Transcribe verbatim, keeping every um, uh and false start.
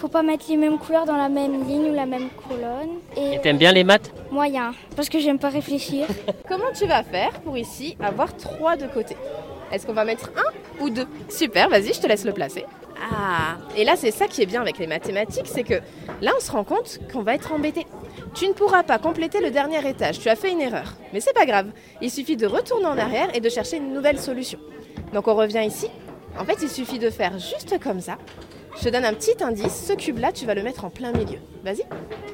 faut pas mettre les mêmes couleurs dans la même ligne ou la même colonne. Et t'aimes bien les maths ? Moyen, parce que j'aime pas réfléchir. Comment tu vas faire pour ici avoir trois de côté ? Est-ce qu'on va mettre un ou deux ? Super, vas-y, je te laisse le placer. Ah, et là c'est ça qui est bien avec les mathématiques, c'est que là on se rend compte qu'on va être embêté. Tu ne pourras pas compléter le dernier étage, tu as fait une erreur. Mais c'est pas grave, il suffit de retourner en arrière et de chercher une nouvelle solution. Donc on revient ici. En fait il suffit de faire juste comme ça. Je te donne un petit indice, ce cube là tu vas le mettre en plein milieu. Vas-y.